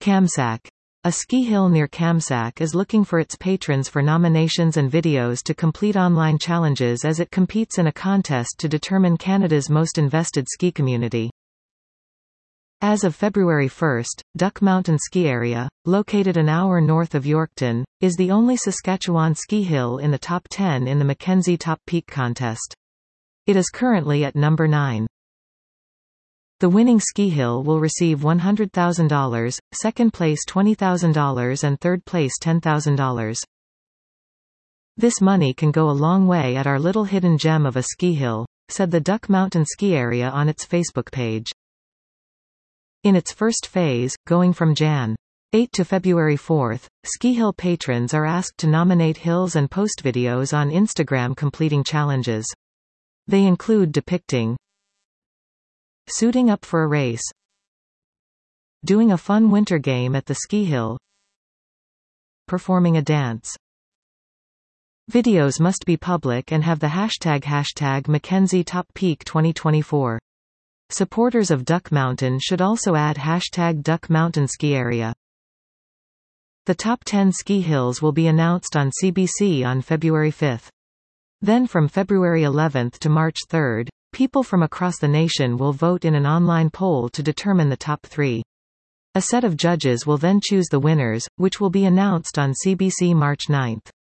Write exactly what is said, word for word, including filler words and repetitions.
Kamsack. A ski hill near Kamsack is looking for its patrons for nominations and videos to complete online challenges as it competes in a contest to determine Canada's most invested ski community. As of February first, Duck Mountain Ski Area, located an hour north of Yorkton, is the only Saskatchewan ski hill in the top ten in the Mackenzie Top Peak contest. It is currently at number nine. The winning ski hill will receive one hundred thousand dollars, second place twenty thousand dollars and third place ten thousand dollars. This money can go a long way at our little hidden gem of a ski hill, said the Duck Mountain Ski Area on its Facebook page. In its first phase, going from January eighth to February fourth, ski hill patrons are asked to nominate hills and post videos on Instagram completing challenges. They include depicting suiting up for a race, doing a fun winter game at the ski hill, performing a dance. Videos must be public and have the hashtag hashtag Mackenzie Top Peak twenty twenty-four. Supporters of Duck Mountain should also add hashtag Duck Mountain Ski Area. The top ten ski hills will be announced on C B C on February fifth. Then from February eleventh to March third, people from across the nation will vote in an online poll to determine the top three. A set of judges will then choose the winners, which will be announced on C B C March ninth.